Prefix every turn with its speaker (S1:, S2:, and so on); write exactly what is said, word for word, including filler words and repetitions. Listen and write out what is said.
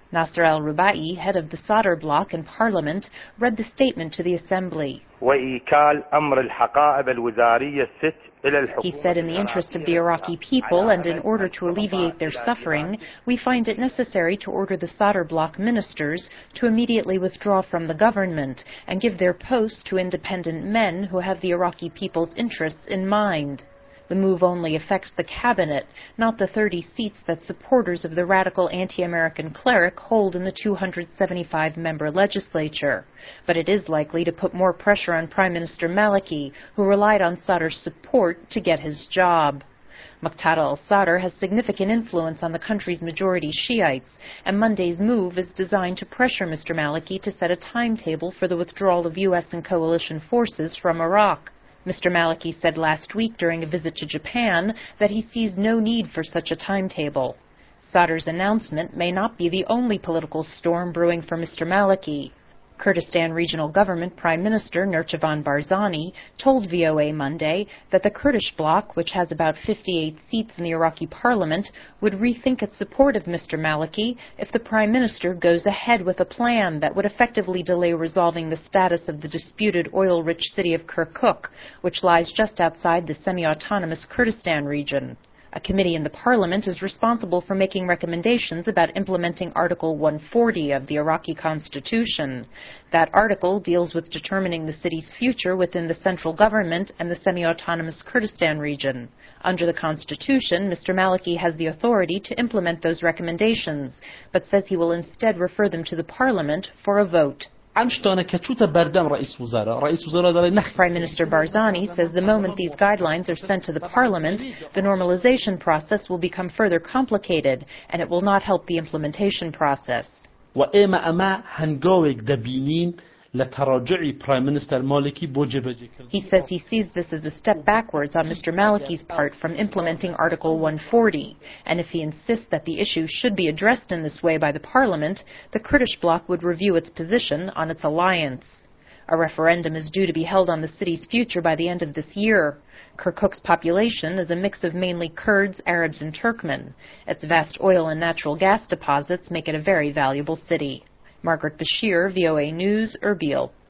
S1: Nasser al-Rubai, head of the Sadr bloc in parliament, read the statement to the assembly. He said, in the interest of the Iraqi people and in order to alleviate their suffering, we find it necessary to order the Sadr bloc ministers to immediately withdraw from the government and give their posts to independent men who have the Iraqi people's interests in mind. The move only affects the cabinet, not the thirty seats that supporters of the radical anti-American cleric hold in the two hundred seventy-five member legislature. But it is likely to put more pressure on Prime Minister Maliki, who relied on Sadr's support to get his job. Muqtada al-Sadr has significant influence on the country's majority Shiites, and Monday's move is designed to pressure Mister Maliki to set a timetable for the withdrawal of U S and coalition forces from Iraq. Mister Maliki said last week during a visit to Japan that he sees no need for such a timetable. Sadr's announcement may not be the only political storm brewing for Mister Maliki. Kurdistan Regional Government Prime Minister Nurchirvan Barzani told V O A Monday that the Kurdish bloc, which has about fifty-eight seats in the Iraqi parliament, would rethink its support of Mister Maliki if the Prime Minister goes ahead with a plan that would effectively delay resolving the status of the disputed oil-rich city of Kirkuk, which lies just outside the semi-autonomous Kurdistan region. A committee in the parliament is responsible for making recommendations about implementing Article one forty of the Iraqi constitution. That article deals with determining the city's future within the central government and the semi-autonomous Kurdistan region. Under the constitution, Mister Maliki has the authority to implement those recommendations, but says he will instead refer them to the parliament for a vote. Prime Minister Barzani says the moment these guidelines are sent to the parliament, the normalization process will become further complicated, and it will not help the implementation process. He says he sees this as a step backwards on Mister Maliki's part from implementing Article one forty, and if he insists that the issue should be addressed in this way by the parliament, the Kurdish bloc would review its position on its alliance. A referendum is due to be held on the city's future by the end of this year. Kirkuk's population is a mix of mainly Kurds, Arabs, and Turkmen. Its vast oil and natural gas deposits make it a very valuable city. Margaret Bashir, V O A News, Erbil.